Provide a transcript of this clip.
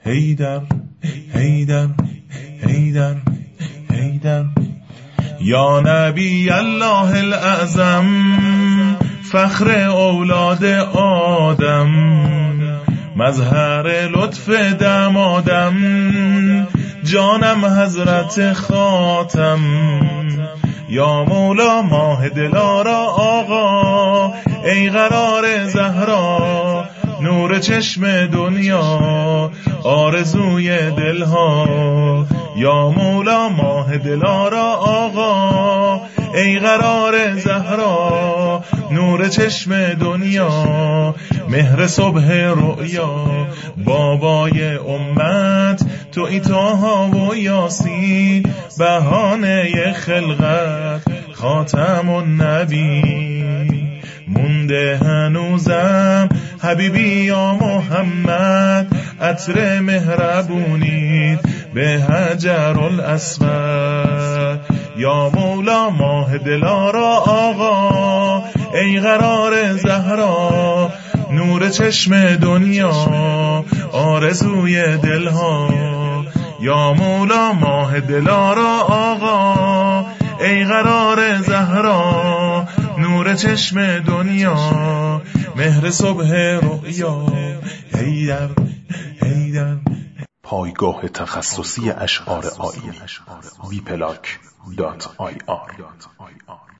حیدر حیدر حیدر حیدر. یا نبی الله الاعظم فخر اولاد آدم، مظهر لطف دمادم، جانم حضرت خاتم. یا مولا ماه دلارا آقا، ای قرار زهرا، نور چشم دنیا، آرزوی دلها. یا مولا ماه دلارا آقا، ای قرار زهرا، نور چشم دنیا، مهر صبح رؤیا، بابای امت تویی طه و یاسین، بهانه خلقت خاتم النبی. مونده هنوزم حبیبی یا محمد، عطر مهربونید به حجر الاسود. یا مولا ماه دلارا آقا، ای قرار زهرا، نور چشم دنیا، آرزوی دلها. یا مولا ماه دلارا آقا، ای قرار زهرا، نور چشم دنیا، مهر صبح رؤیا. حیدر حیدر. پایگاه تخصصی اشعار آیینی wplac.ir